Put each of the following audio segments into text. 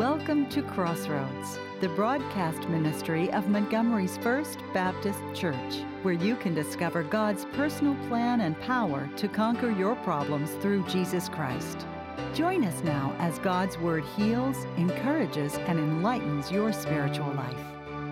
Welcome to Crossroads, the broadcast ministry of Montgomery's First Baptist Church, where you can discover God's personal plan and power to conquer your problems through Jesus Christ. Join us now as God's Word heals, encourages, and enlightens your spiritual life.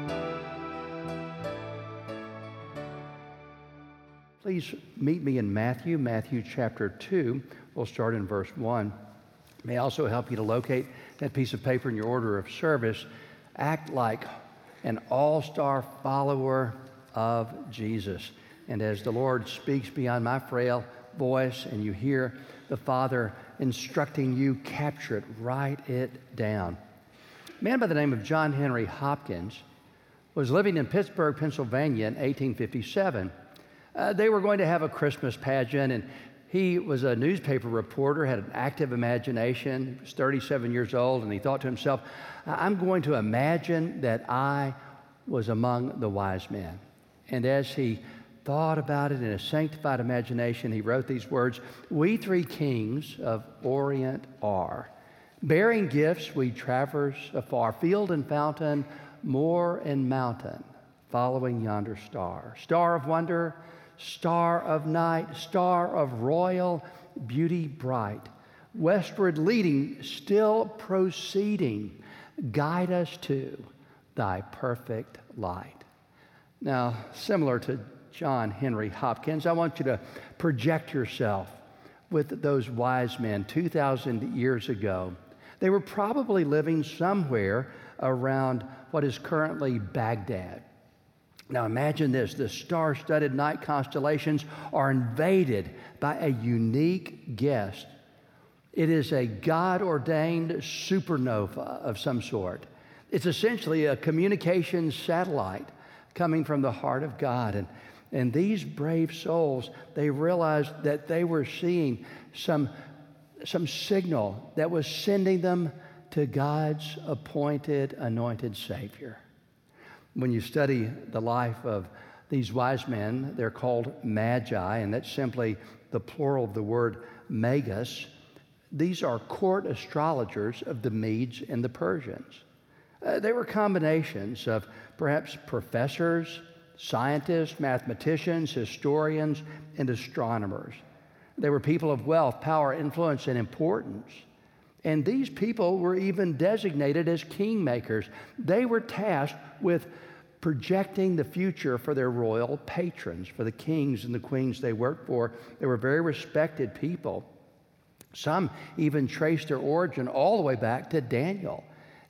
Please meet me in Matthew chapter 2. We'll start in verse 1. May also help you to locate that piece of paper in your order of service. Act like an all-star follower of Jesus. And as the Lord speaks beyond my frail voice and you hear the Father instructing you, capture it, write it down. A man by the name of John Henry Hopkins was living in Pittsburgh, Pennsylvania in 1857. They were going to have a Christmas pageant, and he was a newspaper reporter, had an active imagination. He was 37 years old, and he thought to himself, I'm going to imagine that I was among the wise men. And as he thought about it in a sanctified imagination, he wrote these words, "We three kings of Orient are. Bearing gifts we traverse afar, field and fountain, moor and mountain, following yonder star. Star of wonder, star of night, star of royal beauty bright, westward leading, still proceeding, guide us to thy perfect light." Now, similar to John Henry Hopkins, I want you to project yourself with those wise men 2,000 years ago. They were probably living somewhere around what is currently Baghdad. Now imagine this, the star-studded night constellations are invaded by a unique guest. It is a God-ordained supernova of some sort. It's essentially a communications satellite coming from the heart of God. And these brave souls, they realized that they were seeing some signal that was sending them to God's appointed, anointed Savior. When you study the life of these wise men, they're called magi, and that's simply the plural of the word magus. These are court astrologers of the Medes and the Persians. They were combinations of perhaps professors, scientists, mathematicians, historians, and astronomers. They were people of wealth, power, influence, and importance. And these people were even designated as kingmakers. They were tasked with projecting the future for their royal patrons, for the kings and the queens they worked for. They were very respected people. Some even traced their origin all the way back to Daniel,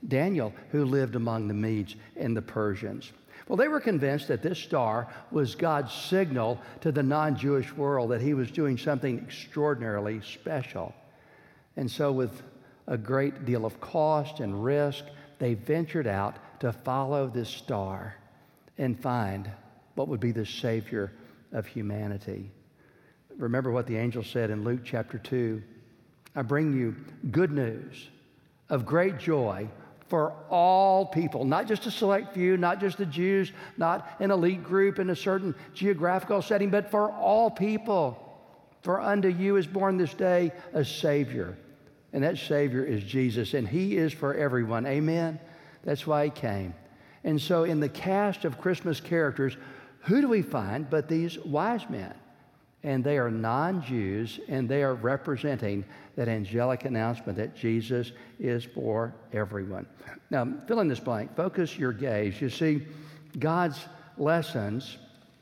who lived among the Medes and the Persians. Well, they were convinced that this star was God's signal to the non-Jewish world that he was doing something extraordinarily special. And so with a great deal of cost and risk, they ventured out to follow this star and find what would be the Savior of humanity. Remember what the angel said in Luke chapter 2. I bring you good news of great joy for all people, not just a select few, not just the Jews, not an elite group in a certain geographical setting, but for all people. For unto you is born this day a Savior. And that Savior is Jesus, and he is for everyone. Amen? That's why he came. And so in the cast of Christmas characters, who do we find but these wise men? And they are non-Jews, and they are representing that angelic announcement that Jesus is for everyone. Now, fill in this blank. Focus your gaze. You see, God's lessons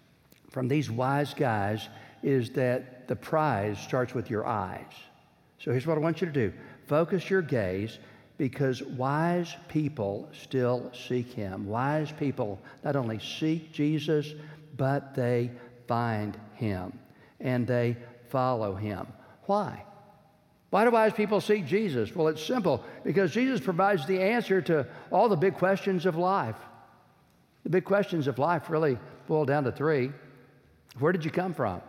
from these wise guys is that the prize starts with your eyes. So here's what I want you to do. Focus your gaze, because wise people still seek him. Wise people not only seek Jesus, but they find him and they follow him. Why? Why do wise people seek Jesus? Well, it's simple, because Jesus provides the answer to all the big questions of life. The big questions of life really boil down to three. Where did you come from?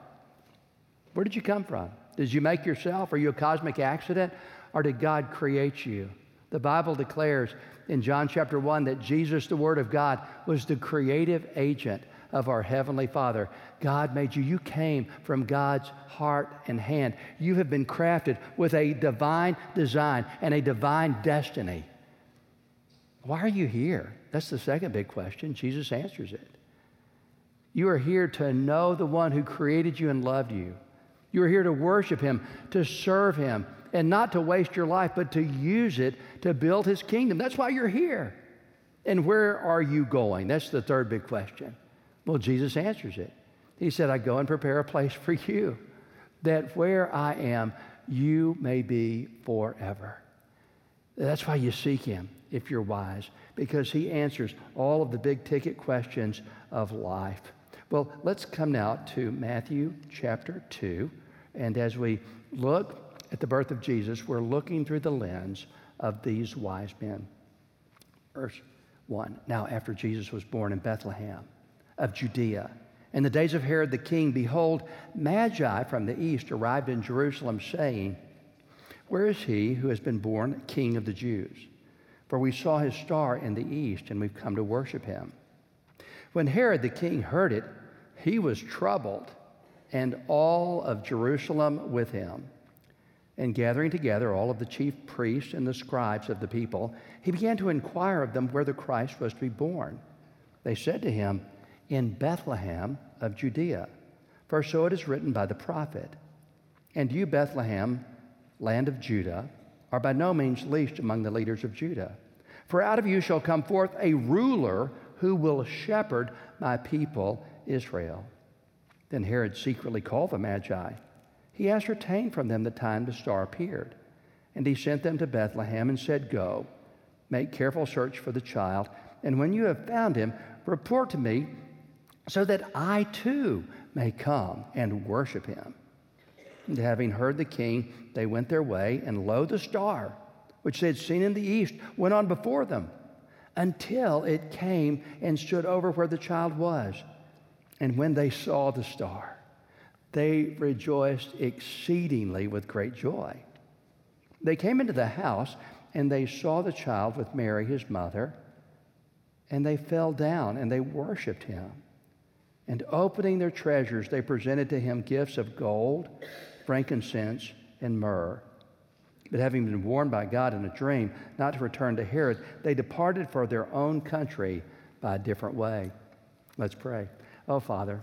Where did you come from? Did you make yourself? Are you a cosmic accident? Or did God create you? The Bible declares in John chapter 1 that Jesus, the Word of God, was the creative agent of our Heavenly Father. God made you. You came from God's heart and hand. You have been crafted with a divine design and a divine destiny. Why are you here? That's the second big question. Jesus answers it. You are here to know the one who created you and loved you. You are here to worship him, to serve him, and not to waste your life, but to use it to build his kingdom. That's why you're here. And where are you going? That's the third big question. Well, Jesus answers it. He said, I go and prepare a place for you, that where I am, you may be forever. That's why you seek him, if you're wise, because he answers all of the big ticket questions of life. Well, let's come now to Matthew chapter 2. And as we look at the birth of Jesus, we're looking through the lens of these wise men. Verse 1. Now, after Jesus was born in Bethlehem of Judea, in the days of Herod the king, behold, Magi from the east arrived in Jerusalem, saying, where is he who has been born King of the Jews? For we saw his star in the east, and we've come to worship him. When Herod the king heard it, he was troubled, and all of Jerusalem with him. And gathering together all of the chief priests and the scribes of the people, he began to inquire of them where the Christ was to be born. They said to him, in Bethlehem of Judea, for so it is written by the prophet, and you, Bethlehem, land of Judah, are by no means least among the leaders of Judah. For out of you shall come forth a ruler who will shepherd my people Israel. Then Herod secretly called the Magi. He ascertained from them the time the star appeared. And he sent them to Bethlehem and said, go, make careful search for the child, and when you have found him, report to me, so that I too may come and worship him. And having heard the king, they went their way, and lo, the star, which they had seen in the east, went on before them, until it came and stood over where the child was. And when they saw the star, they rejoiced exceedingly with great joy. They came into the house, and they saw the child with Mary, his mother, and they fell down, and they worshiped him. And opening their treasures, they presented to him gifts of gold, frankincense, and myrrh. But having been warned by God in a dream not to return to Herod, they departed for their own country by a different way. Let's pray. Oh, Father,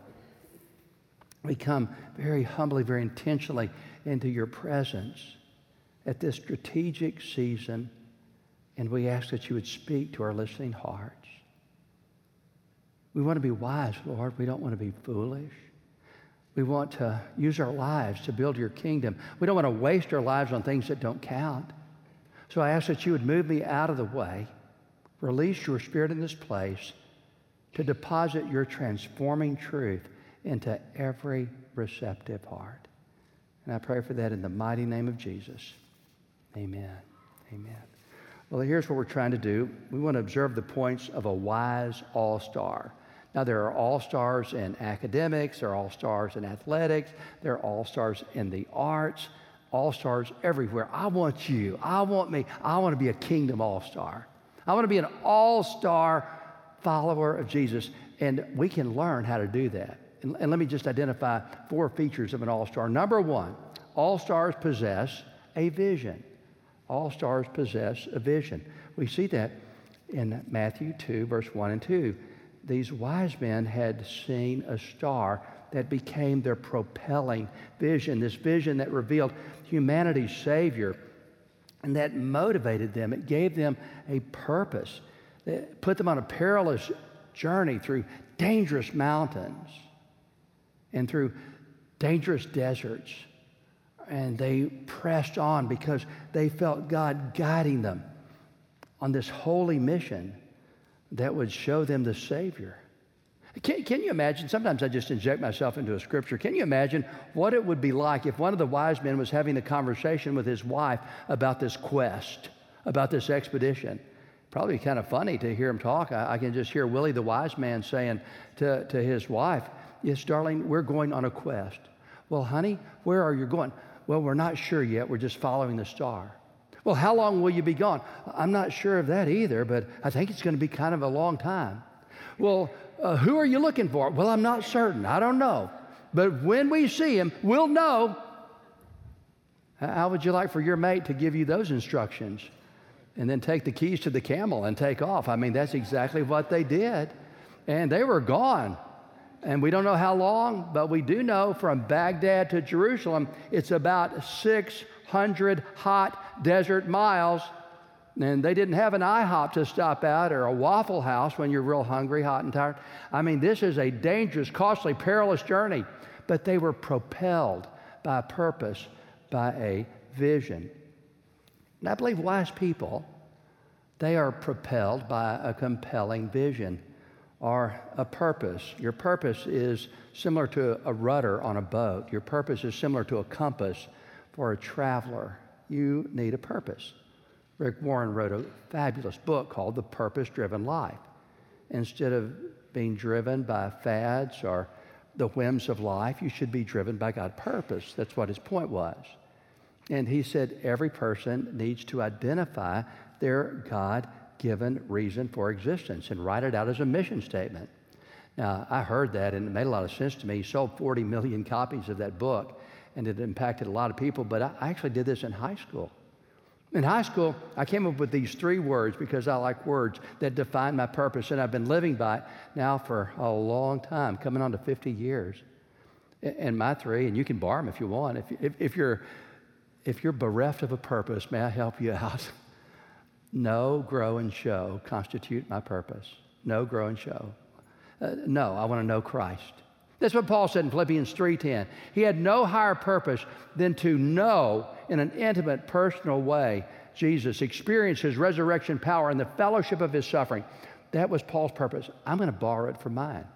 we come very humbly, very intentionally into your presence at this strategic season, and we ask that you would speak to our listening hearts. We want to be wise, Lord. We don't want to be foolish. We want to use our lives to build your kingdom. We don't want to waste our lives on things that don't count. So I ask that you would move me out of the way, release your Spirit in this place to deposit your transforming truth into every receptive heart. And I pray for that in the mighty name of Jesus. Amen. Amen. Well, here's what we're trying to do. We want to observe the points of a wise all-star. Now, there are all-stars in academics, there are all-stars in athletics, there are all-stars in the arts, all-stars everywhere. I want to be a kingdom all-star. I want to be an all-star follower of Jesus, and we can learn how to do that. And let me just identify 4 features of an all-star. Number 1, all-stars possess a vision. All-stars possess a vision. We see that in Matthew 2, verse 1 and 2. These wise men had seen a star that became their propelling vision, this vision that revealed humanity's Savior, and that motivated them. It gave them a purpose. It put them on a perilous journey through dangerous mountains and through dangerous deserts. And they pressed on because they felt God guiding them on this holy mission that would show them the Savior. Can you imagine? Sometimes I just inject myself into a scripture. Can you imagine what it would be like if one of the wise men was having a conversation with his wife about this quest, about this expedition? Probably kind of funny to hear him talk. I can just hear Willie the wise man saying to his wife, yes, darling, we're going on a quest. Well, honey, where are you going? Well, we're not sure yet. We're just following the star. Well, how long will you be gone? I'm not sure of that either, but I think it's going to be kind of a long time. Well, who are you looking for? Well, I'm not certain. I don't know. But when we see him, we'll know. How would you like for your mate to give you those instructions? and then take the keys to the camel and take off. I mean, that's exactly what they did. And they were gone. And we don't know how long, but we do know from Baghdad to Jerusalem, it's about 600 hot desert miles. And they didn't have an IHOP to stop at or a Waffle House when you're real hungry, hot and tired. I mean, this is a dangerous, costly, perilous journey. But they were propelled by a purpose, by a vision. And I believe wise people, they are propelled by a compelling vision or a purpose. Your purpose is similar to a rudder on a boat. Your purpose is similar to a compass for a traveler. You need a purpose. Rick Warren wrote a fabulous book called The Purpose-Driven Life. Instead of being driven by fads or the whims of life, you should be driven by God's purpose. That's what his point was. And he said every person needs to identify their God-given reason for existence and write it out as a mission statement. Now, I heard that, and it made a lot of sense to me. He sold 40 million copies of that book, and it impacted a lot of people, but I actually did this in high school. In high school, I came up with these 3 words because I like words that define my purpose, and I've been living by it now for a long time, coming on to 50 years. And my 3, and you can borrow them if you want. If you're bereft of a purpose, may I help you out? Know, grow, and show constitute my purpose. Know, grow, and show. No, I want to know Christ. That's what Paul said in Philippians 3:10. He had no higher purpose than to know in an intimate, personal way Jesus, experience his resurrection power and the fellowship of his suffering. That was Paul's purpose. I'm going to borrow it from mine.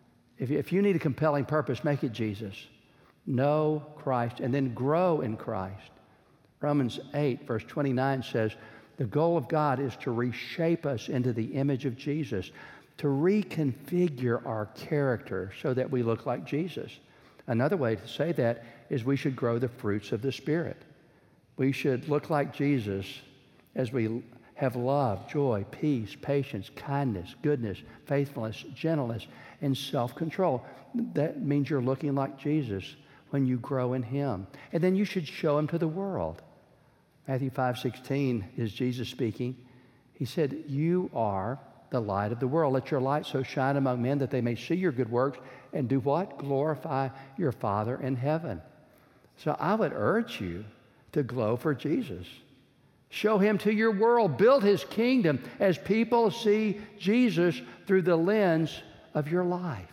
If you need a compelling purpose, make it Jesus. Know Christ and then grow in Christ. Romans 8, verse 29 says, the goal of God is to reshape us into the image of Jesus, to reconfigure our character so that we look like Jesus. Another way to say that is we should grow the fruits of the Spirit. We should look like Jesus as we have love, joy, peace, patience, kindness, goodness, faithfulness, gentleness, and self-control. That means you're looking like Jesus when you grow in him. And then you should show him to the world. Matthew 5:16 is Jesus speaking. He said, you are the light of the world. Let your light so shine among men that they may see your good works and do what? Glorify your Father in heaven. So I would urge you to glow for Jesus. Show him to your world. Build his kingdom as people see Jesus through the lens of your life.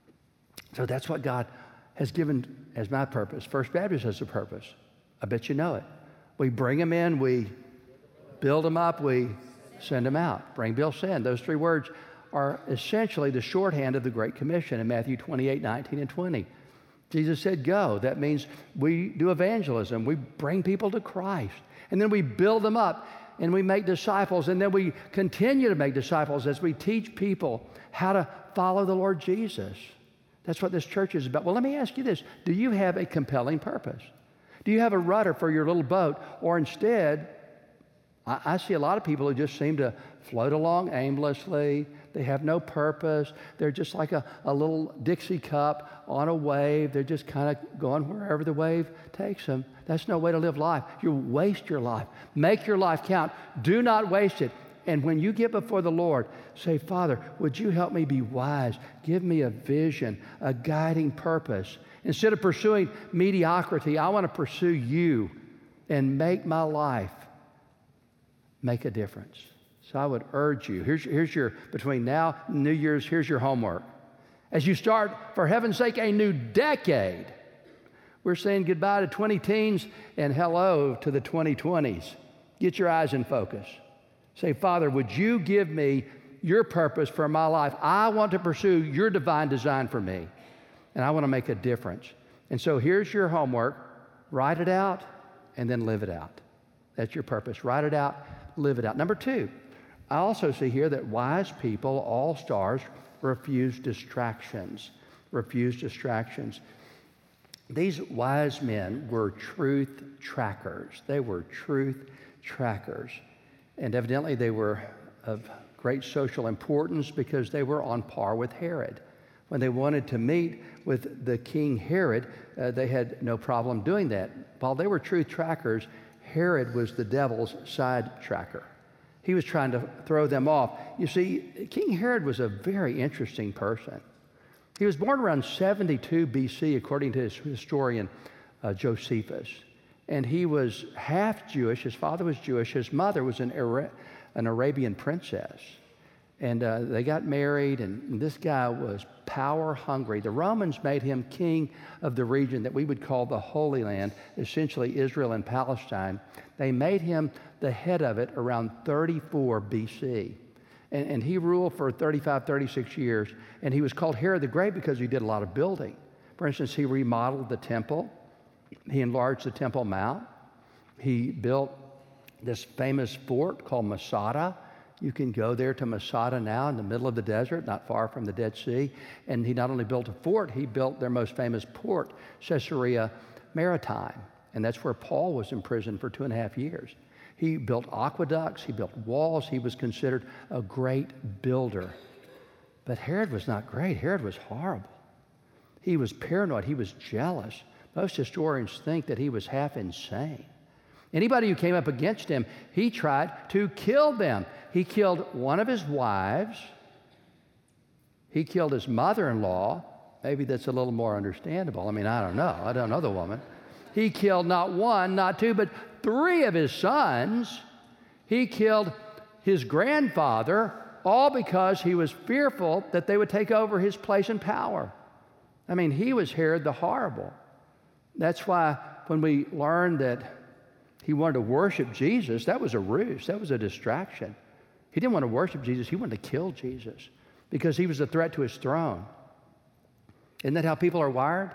So that's what God has given as my purpose. First Baptist has a purpose. I bet you know it. We bring them in, we build them up, we send them out. Bring, build, send. Those 3 words are essentially the shorthand of the Great Commission in Matthew 28, 19, and 20. Jesus said, go. That means we do evangelism. We bring people to Christ. And then we build them up and we make disciples. And then we continue to make disciples as we teach people how to follow the Lord Jesus. That's what this church is about. Well, let me ask you this. Do you have a compelling purpose? Do you have a rudder for your little boat? Or instead, I see a lot of people who just seem to float along aimlessly. They have no purpose. They're just like a little Dixie cup on a wave. They're just kind of going wherever the wave takes them. That's no way to live life. You waste your life. Make your life count. Do not waste it. And when you get before the Lord, say, Father, would you help me be wise? Give me a vision, a guiding purpose. Instead of pursuing mediocrity, I want to pursue you and make my life make a difference. So I would urge you, here's your, between now and New Year's, here's your homework. As you start, for heaven's sake, a new decade, we're saying goodbye to 20 teens and hello to the 2020s. Get your eyes in focus. Say, Father, would you give me your purpose for my life? I want to pursue your divine design for me, and I want to make a difference. And so here's your homework. Write it out and then live it out. That's your purpose. Write it out, live it out. Number 2, I also see here that wise people, all stars, refuse distractions. Refuse distractions. These wise men were truth trackers. They were truth trackers. And evidently they were of great social importance because they were on par with Herod. When they wanted to meet with the King Herod, they had no problem doing that. While they were truth trackers, Herod was the devil's side tracker. He was trying to throw them off. You see, King Herod was a very interesting person. He was born around 72 BC, according to his historian Josephus. And he was half Jewish. His father was Jewish. His mother was an Arabian princess. And they got married, and this guy was power hungry. The Romans made him king of the region that we would call the Holy Land, essentially Israel and Palestine. They made him the head of it around 34 BC. And he ruled for 35, 36 years. And he was called Herod the Great because he did a lot of building. For instance, he remodeled the temple. He enlarged the Temple Mount. He built this famous fort called Masada. You can go there to Masada now in the middle of the desert, not far from the Dead Sea. And he not only built a fort, he built their most famous port, Caesarea Maritime. And that's where Paul was imprisoned for 2.5 years. He built aqueducts, he built walls. He was considered a great builder. But Herod was not great. Herod was horrible. He was paranoid. He was jealous. Most historians think that he was half insane. Anybody who came up against him, he tried to kill them. He killed one of his wives. He killed his mother-in-law. Maybe that's a little more understandable. I mean, I don't know. I don't know the woman. He killed not one, not two, but 3 of his sons. He killed his grandfather, all because he was fearful that they would take over his place in power. I mean, he was Herod the Horrible. That's why when we learned that he wanted to worship Jesus, that was a ruse. That was a distraction. He didn't want to worship Jesus. He wanted to kill Jesus because he was a threat to his throne. Isn't that how people are wired?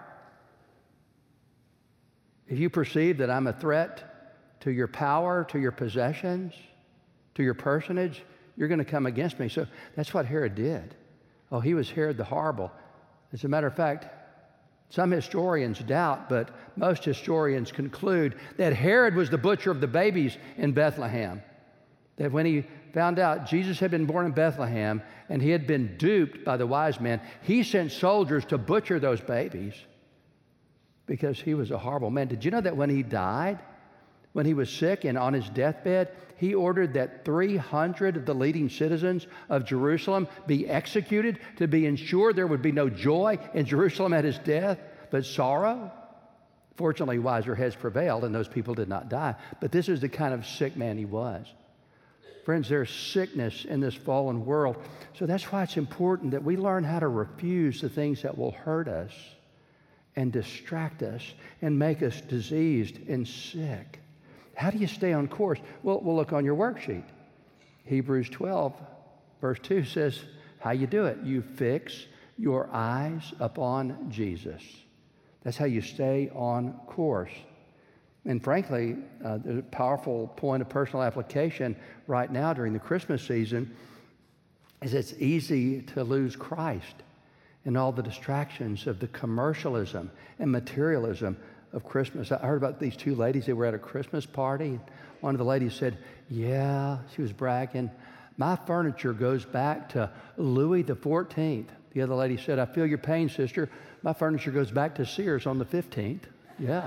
If you perceive that I'm a threat to your power, to your possessions, to your personage, you're going to come against me. So that's what Herod did. Oh, he was Herod the Horrible. As a matter of fact, some historians doubt, but most historians conclude that Herod was the butcher of the babies in Bethlehem. That when he found out Jesus had been born in Bethlehem and he had been duped by the wise men, he sent soldiers to butcher those babies because he was a horrible man. Did you know that when he died, when he was sick and on his deathbed, he ordered that 300 of the leading citizens of Jerusalem be executed to be ensured there would be no joy in Jerusalem at his death, but sorrow? Fortunately, wiser heads prevailed, and those people did not die. But this is the kind of sick man he was. Friends, there's sickness in this fallen world. So that's why it's important that we learn how to refuse the things that will hurt us and distract us and make us diseased and sick. How do you stay on course? Well, we'll look on your worksheet. Hebrews 12, verse 2 says how you do it. You fix your eyes upon Jesus. That's how you stay on course. And frankly, the powerful point of personal application right now during the Christmas season is it's easy to lose Christ in all the distractions of the commercialism and materialism of Christmas. I heard about these 2 ladies. They were at a Christmas party. One of the ladies said, yeah, she was bragging, my furniture goes back to Louis XIV. The other lady said, I feel your pain, sister. My furniture goes back to Sears on the 15th. Yeah.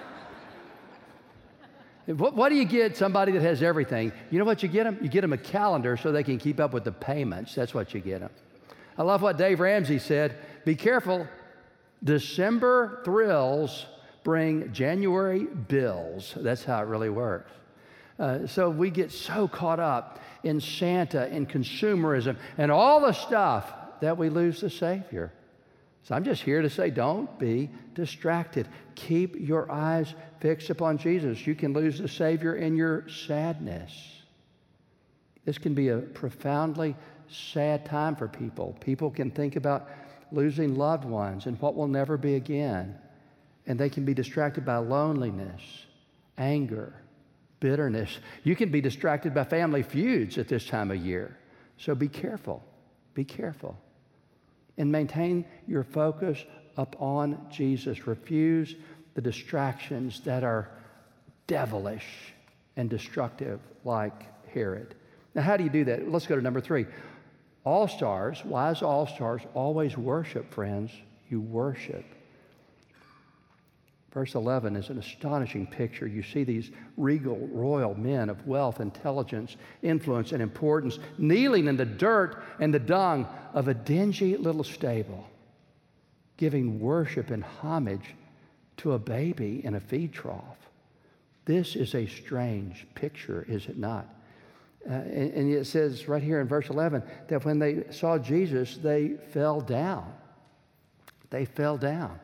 What do you get somebody that has everything? You know what you get them? You get them a calendar so they can keep up with the payments. That's what you get them. I love what Dave Ramsey said. Be careful. December thrills bring January bills. That's how it really works. So we get so caught up in Santa and consumerism and all the stuff that we lose the Savior. So I'm just here to say, don't be distracted. Keep your eyes fixed upon Jesus. You can lose the Savior in your sadness. This can be a profoundly sad time for people. People can think about losing loved ones and what will never be again. And they can be distracted by loneliness, anger, bitterness. You can be distracted by family feuds at this time of year. So be careful. Be careful. And maintain your focus upon Jesus. Refuse the distractions that are devilish and destructive like Herod. Now, how do you do that? Let's go to number 3. All-stars, wise all-stars, always worship, friends. You worship. Verse 11 is an astonishing picture. You see these regal, royal men of wealth, intelligence, influence, and importance kneeling in the dirt and the dung of a dingy little stable, giving worship and homage to a baby in a feed trough. This is a strange picture, is it not? And it says right here in verse 11 that when they saw Jesus, they fell down. They fell down.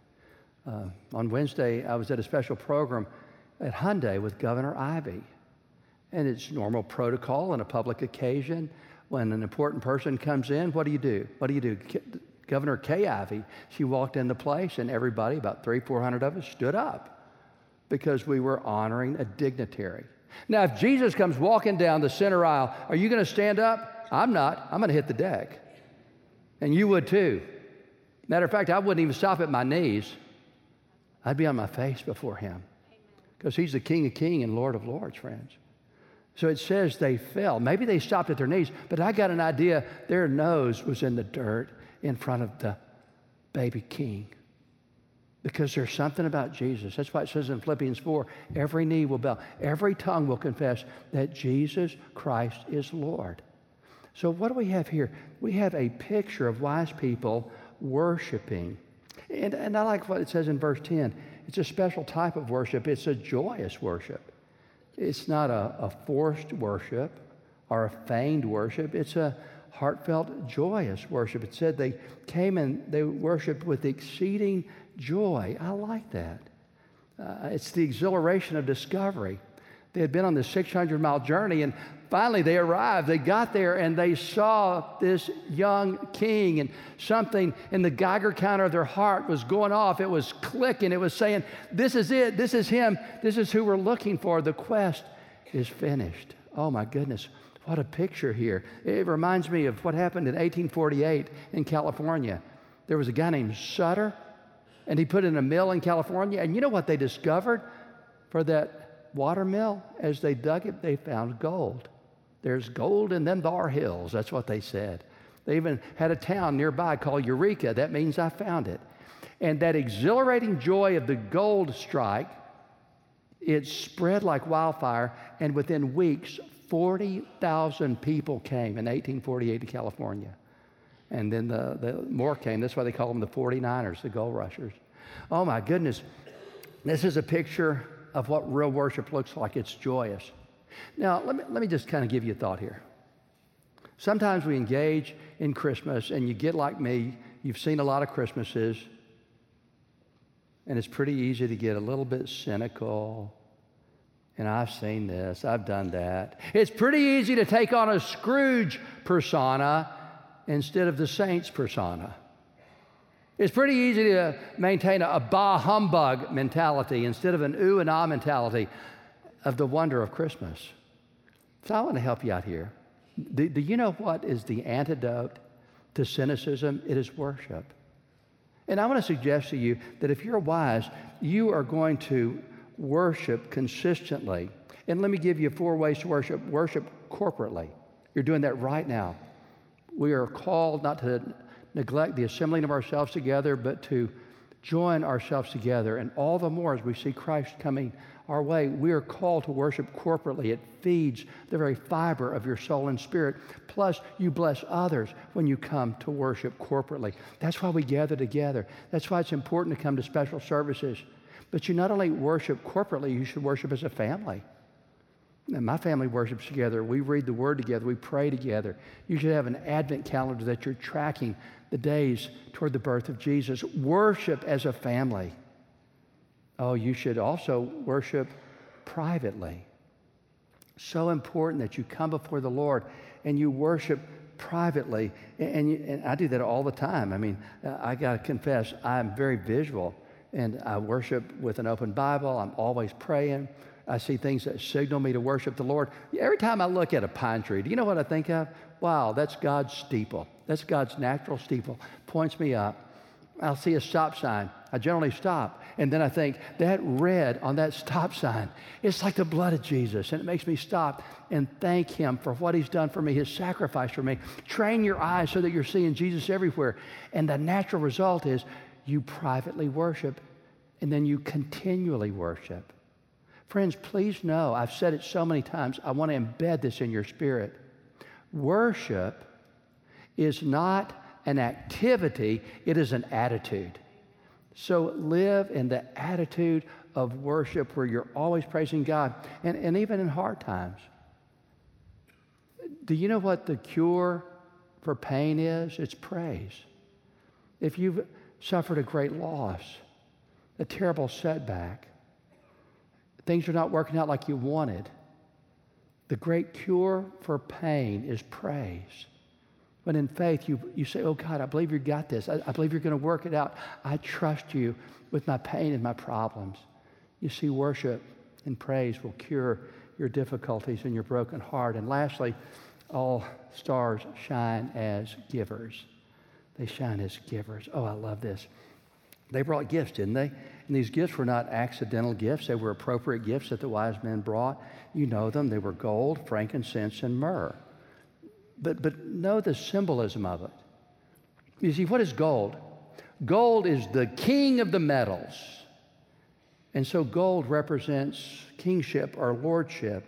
On Wednesday, I was at a special program at Hyundai with Governor Ivey. And it's normal protocol on a public occasion. When an important person comes in, what do you do? What do you do? Governor Kay Ivey, she walked in the place and everybody, about 300-400 of us, stood up because we were honoring a dignitary. Now, if Jesus comes walking down the center aisle, are you going to stand up? I'm not. I'm going to hit the deck. And you would too. Matter of fact, I wouldn't even stop at my knees. I'd be on my face before him because he's the King of Kings and Lord of Lords, friends. So it says they fell. Maybe they stopped at their knees, but I got an idea their nose was in the dirt in front of the baby king. Because there's something about Jesus. That's why it says in Philippians 4, every knee will bow, every tongue will confess that Jesus Christ is Lord. So what do we have here? We have a picture of wise people worshiping. And I like what it says in verse 10. It's a special type of worship. It's a joyous worship. It's not a forced worship or a feigned worship. It's a heartfelt, joyous worship. It said they came and they worshiped with exceeding joy. I like that. It's the exhilaration of discovery. They had been on this 600-mile journey, and finally they arrived. They got there, and they saw this young king, and something in the Geiger counter of their heart was going off. It was clicking. It was saying, this is it. This is him. This is who we're looking for. The quest is finished. Oh, my goodness. What a picture here. It reminds me of what happened in 1848 in California. There was a guy named Sutter, and he put in a mill in California. And you know what they discovered for that water mill? As they dug it, they found gold. There's gold in them thar hills. That's what they said. They even had a town nearby called Eureka. That means I found it. And that exhilarating joy of the gold strike, it spread like wildfire. And within weeks, 40,000 people came in 1848 to California. And then the more came. That's why they call them the 49ers, the gold rushers. Oh, my goodness. This is a picture of what real worship looks like. It's joyous. Now, let me just kind of give you a thought here. Sometimes we engage in Christmas, and you get like me. You've seen a lot of Christmases, and it's pretty easy to get a little bit cynical. And I've seen this. I've done that. It's pretty easy to take on a Scrooge persona instead of the saint's persona. It's pretty easy to maintain a bah humbug mentality instead of an ooh and ah mentality of the wonder of Christmas. So I want to help you out here. Do you know what is the antidote to cynicism? It is worship. And I want to suggest to you that if you're wise, you are going to worship consistently. And let me give you 4 ways to worship. Worship corporately. You're doing that right now. We are called not to neglect the assembling of ourselves together, but to join ourselves together. And all the more as we see Christ coming our way, we are called to worship corporately. It feeds the very fiber of your soul and spirit. Plus, you bless others when you come to worship corporately. That's why we gather together. That's why it's important to come to special services. But you not only worship corporately, you should worship as a family. And my family worships together. We read the Word together. We pray together. You should have an Advent calendar that you're tracking the days toward the birth of Jesus. Worship as a family. Oh, you should also worship privately. So important that you come before the Lord and you worship privately. And I do that all the time. I mean, I got to confess, I'm very visual. And I worship with an open Bible. I'm always praying. I see things that signal me to worship the Lord. Every time I look at a pine tree, do you know what I think of? Wow, that's God's steeple. That's God's natural steeple. Points me up. I'll see a stop sign. I generally stop. And then I think, that red on that stop sign, it's like the blood of Jesus. And it makes me stop and thank him for what he's done for me, his sacrifice for me. Train your eyes so that you're seeing Jesus everywhere. And the natural result is you privately worship and then you continually worship. Friends, please know, I've said it so many times, I want to embed this in your spirit. Worship is not an activity, it is an attitude. So live in the attitude of worship where you're always praising God, and even in hard times. Do you know what the cure for pain is? It's praise. If you've suffered a great loss, a terrible setback, things are not working out like you wanted, the great cure for pain is praise. When in faith you say, oh God, I believe you got this. I believe you're going to work it out. I trust you with my pain and my problems. You see, worship and praise will cure your difficulties and your broken heart. And lastly, all stars shine as givers. They shine as givers. Oh, I love this. They brought gifts, didn't they? And these gifts were not accidental gifts. They were appropriate gifts that the wise men brought. You know them. They were gold, frankincense, and myrrh. But know the symbolism of it. You see, what is gold? Gold is the king of the metals. And so gold represents kingship or lordship.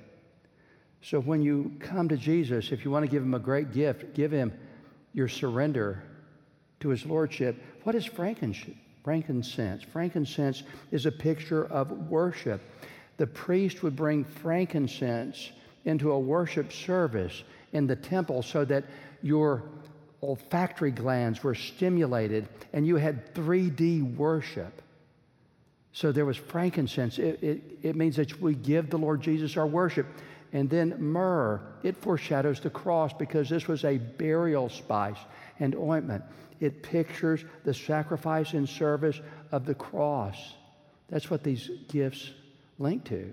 So when you come to Jesus, if you want to give him a great gift, give him your surrender to his lordship. What is frankincense? Frankincense is a picture of worship. The priest would bring frankincense into a worship service in the temple so that your olfactory glands were stimulated and you had 3D worship. So there was frankincense. It means that we give the Lord Jesus our worship. And then myrrh, it foreshadows the cross because this was a burial spice and ointment. It pictures the sacrifice and service of the cross. That's what these gifts link to.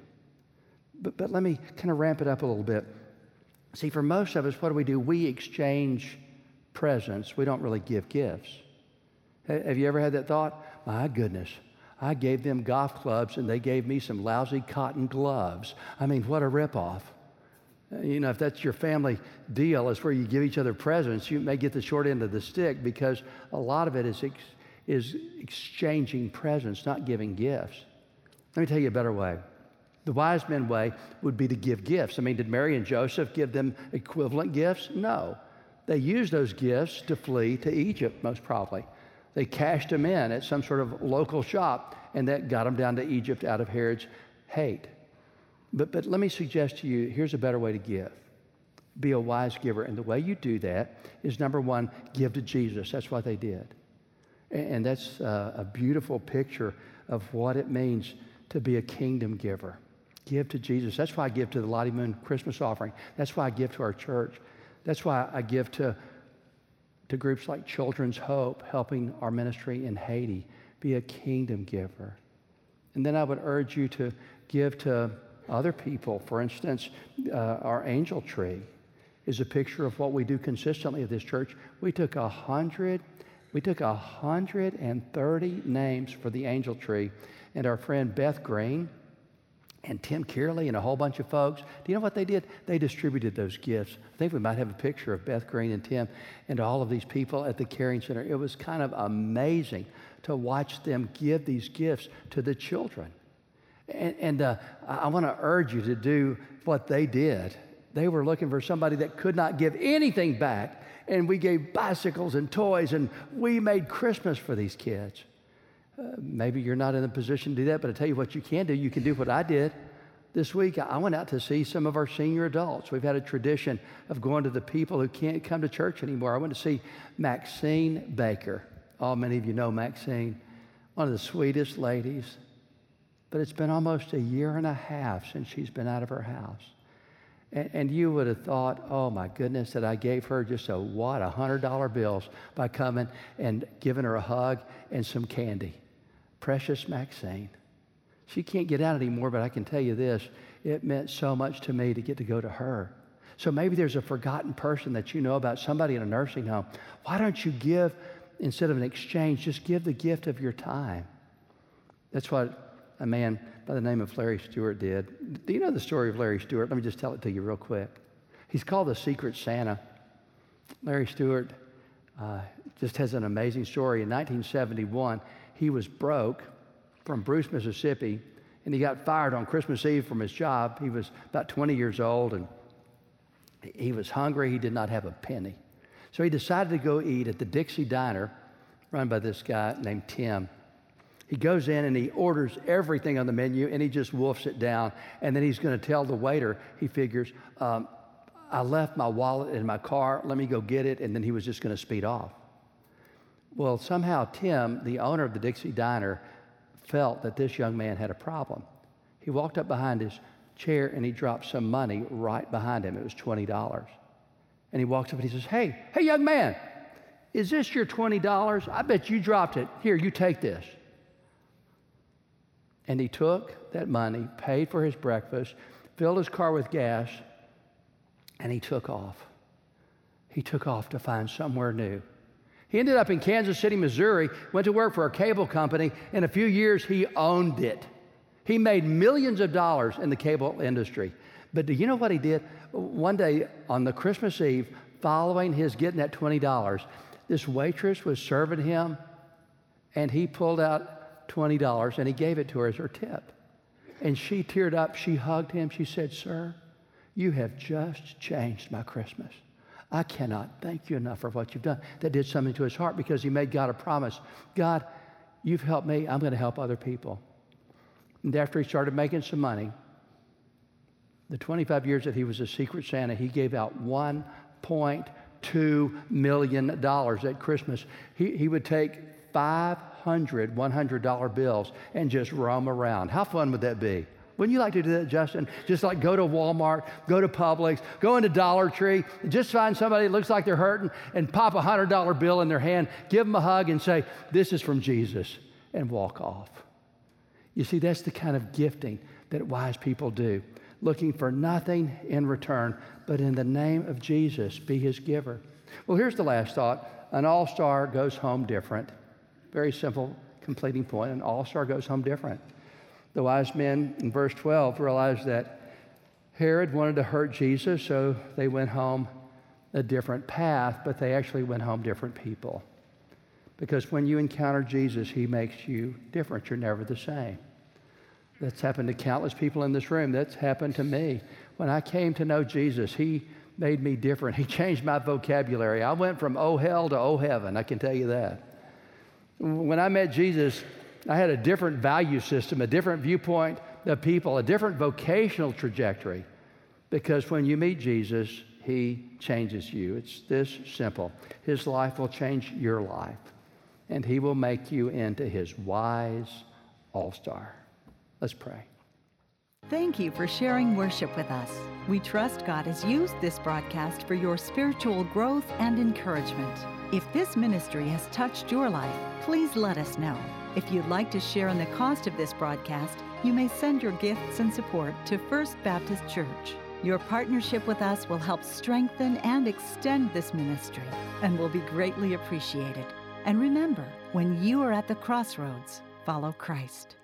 But let me kind of ramp it up a little bit. See, for most of us, what do? We exchange presents. We don't really give gifts. Have you ever had that thought? My goodness, I gave them golf clubs and they gave me some lousy cotton gloves. I mean, what a ripoff. You know, if that's your family deal, is where you give each other presents, you may get the short end of the stick because a lot of it is exchanging presents, not giving gifts. Let me tell you a better way. The wise men way would be to give gifts. I mean, did Mary and Joseph give them equivalent gifts? No. They used those gifts to flee to Egypt, most probably. They cashed them in at some sort of local shop, and that got them down to Egypt out of Herod's hate. But let me suggest to you, here's a better way to give. Be a wise giver. And the way you do that is, number one, give to Jesus. That's what they did. And that's a beautiful picture of what it means to be a kingdom giver. Give to Jesus. That's why I give to the Lottie Moon Christmas offering. That's why I give to our church. That's why I give to groups like Children's Hope, helping our ministry in Haiti. Be a kingdom giver. And then I would urge you to give to other people. For instance, our angel tree is a picture of what we do consistently at this church. We took 130 names for the angel tree, and our friend Beth Green and Tim Kearley and a whole bunch of folks, do you know what they did? They distributed those gifts. I think we might have a picture of Beth Green and Tim and all of these people at the Caring Center. It was kind of amazing to watch them give these gifts to the children. And I want to urge you to do what they did. They were looking for somebody that could not give anything back, and we gave bicycles and toys, and we made Christmas for these kids. Maybe you're not in a position to do that, but I tell you what you can do. You can do what I did. This week, I went out to see some of our senior adults. We've had a tradition of going to the people who can't come to church anymore. I went to see Maxine Baker. Oh, many of you know Maxine, one of the sweetest ladies. But it's been almost a year and a half since she's been out of her house. And you would have thought, oh my goodness, that I gave her just $100 bills by coming and giving her a hug and some candy. Precious Maxine. She can't get out anymore, but I can tell you this, it meant so much to me to get to go to her. So maybe there's a forgotten person that you know about, somebody in a nursing home. Why don't you give, instead of an exchange, just give the gift of your time? That's what a man by the name of Larry Stewart did. Do you know the story of Larry Stewart? Let me just tell it to you real quick. He's called the Secret Santa. Larry Stewart just has an amazing story. In 1971, he was broke, from Bruce, Mississippi, and he got fired on Christmas Eve from his job. He was about 20 years old, and he was hungry. He did not have a penny. So he decided to go eat at the Dixie Diner, run by this guy named Tim. He goes in and he orders everything on the menu, and he just wolfs it down. And then he's going to tell the waiter, he figures, I left my wallet in my car. Let me go get it. And then he was just going to speed off. Well, somehow Tim, the owner of the Dixie Diner, felt that this young man had a problem. He walked up behind his chair and he dropped some money right behind him. It was $20. And he walks up and he says, hey, young man, is this your $20? I bet you dropped it. Here, you take this. And he took that money, paid for his breakfast, filled his car with gas, and he took off. He took off to find somewhere new. He ended up in Kansas City, Missouri, went to work for a cable company. In a few years, he owned it. He made millions of dollars in the cable industry. But do you know what he did? One day on the Christmas Eve, following his getting that $20, this waitress was serving him, and he pulled out $20 and he gave it to her as her tip. And she teared up, she hugged him, she said, sir, you have just changed my Christmas. I cannot thank you enough for what you've done. That did something to his heart because he made God a promise. God, you've helped me, I'm going to help other people. And after he started making some money, the 25 years that he was a Secret Santa, he gave out $1.2 million at Christmas. He would take 500 $100 bills and just roam around. How fun would that be? Wouldn't you like to do that, Justin? Just like go to Walmart, go to Publix, go into Dollar Tree, just find somebody that looks like they're hurting and pop a $100 bill in their hand, give them a hug and say, this is from Jesus, and walk off. You see, that's the kind of gifting that wise people do, looking for nothing in return, but in the name of Jesus, be his giver. Well, here's the last thought. An all-star goes home different. Very simple, completing point. An all-star goes home different. The wise men in verse 12 realized that Herod wanted to hurt Jesus, so they went home a different path, but they actually went home different people. Because when you encounter Jesus, he makes you different. You're never the same. That's happened to countless people in this room. That's happened to me. When I came to know Jesus, he made me different. He changed my vocabulary. I went from oh hell to oh heaven, I can tell you that. When I met Jesus, I had a different value system, a different viewpoint of people, a different vocational trajectory. Because when you meet Jesus, he changes you. It's this simple. His life will change your life, and he will make you into his wise all-star. Let's pray. Thank you for sharing worship with us. We trust God has used this broadcast for your spiritual growth and encouragement. If this ministry has touched your life, please let us know. If you'd like to share in the cost of this broadcast, you may send your gifts and support to First Baptist Church. Your partnership with us will help strengthen and extend this ministry and will be greatly appreciated. And remember, when you are at the crossroads, follow Christ.